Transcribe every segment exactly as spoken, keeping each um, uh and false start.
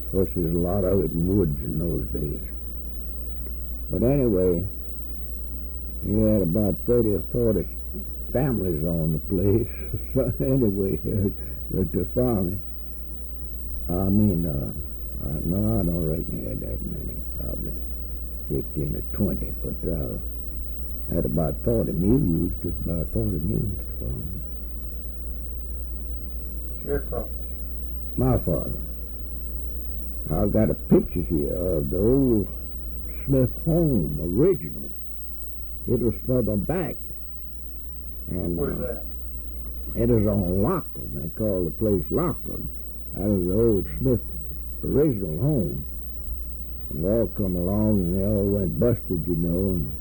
Of course, there's a lot of it in woods in those days. But anyway, he had about thirty or forty families on the place. So anyway, uh, to farming. I mean, uh, uh, no, I don't reckon he had that many, probably fifteen or twenty, but uh, had about forty mules, just about forty mules to farm. Sharecroppers. My father. I've got a picture here of the old Smith home, original. It was further back. And, Where's uh, that? It is on Lachlan. They call the place Lachlan. That was the old Smith original home. And they all come along and they all went busted, you know, and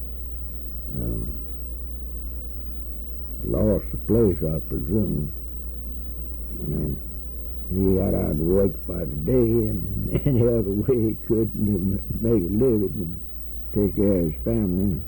uh, lost the place, I presume. And he got out of work by the day, and any other way he could to make a living and take care of his family.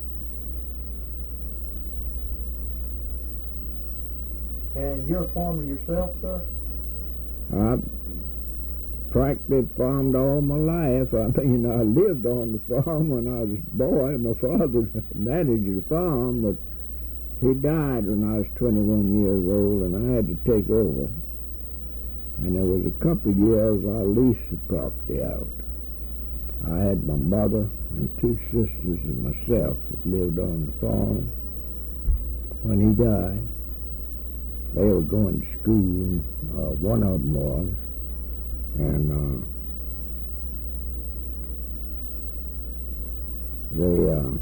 And you're a farmer yourself, sir? I practically farmed all my life. I mean, I lived on the farm when I was a boy. My father managed the farm, but he died when I was twenty-one years old, and I had to take over. And there was a couple of years I leased the property out. I had my mother and two sisters and myself that lived on the farm. When he died, they were going to school. Uh, one of them was, and uh, they, uh,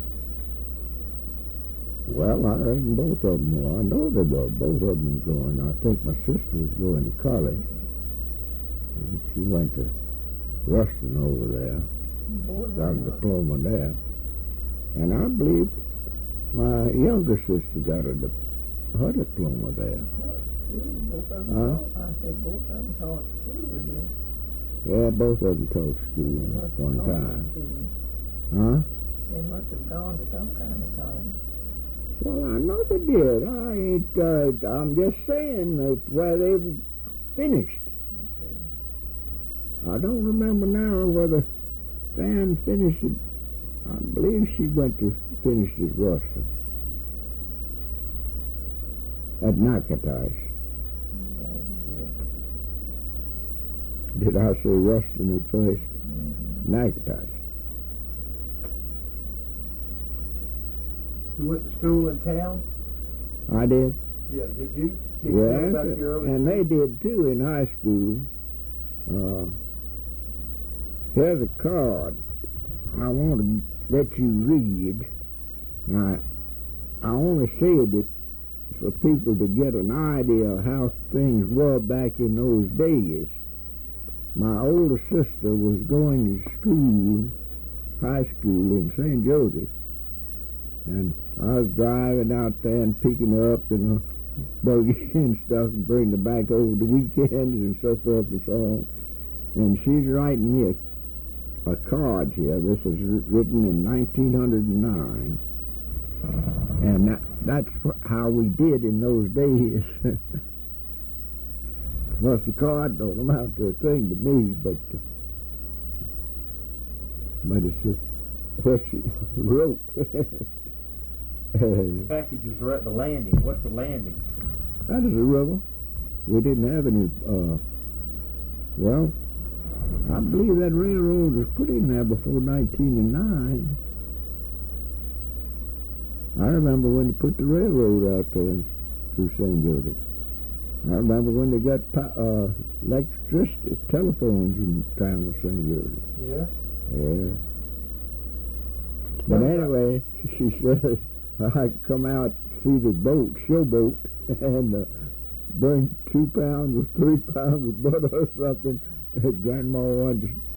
well, I reckon both of them were. I know they were. Both of them were going. I think my sister was going to college. And she went to Ruston over there, got a diploma there. And I believe my younger sister got a di- her diploma there. Both of them Huh? taught, I said both of them taught school with him. Yeah, both of them taught school They at must one have gone to time. school. Huh? They must have gone to some kind of college. Well, I know they did. I ain't, uh, I'm just saying that where they finished. I don't remember now whether Fan finished it. I believe she went to finish at Ruston. At Natchitoches. Did I say Ruston at first? Mm-hmm. Natchitoches. You went to school in town? I did. Yeah, did you? Did you tell me Yes, about your early and they school? did too in high school. Uh, here's a card I want to let you read. Now, I only said it for people to get an idea of how things were back in those days. My older sister was going to school, high school in Saint Joseph, and I was driving out there and picking her up in a buggy and stuff and bringing her back over the weekends and so forth and so on. And she's writing me a, a card here. This was written in nineteen oh nine. And that, that's how we did in those days. Well, the card don't amount to a thing to me, but uh, but it's uh, what she wrote. The packages are at the landing. What's the landing? That is a river. We didn't have any, uh, well, I believe that railroad was put in there before nineteen oh nine. I remember when they put the railroad out there through Saint Joseph. I remember when they got uh, electricity, telephones in the town of Saint Joseph. Yeah. Yeah. But anyway, she says I come out, see the boat, showboat, and uh, bring two pounds or three pounds of butter or something. Grandma wanted to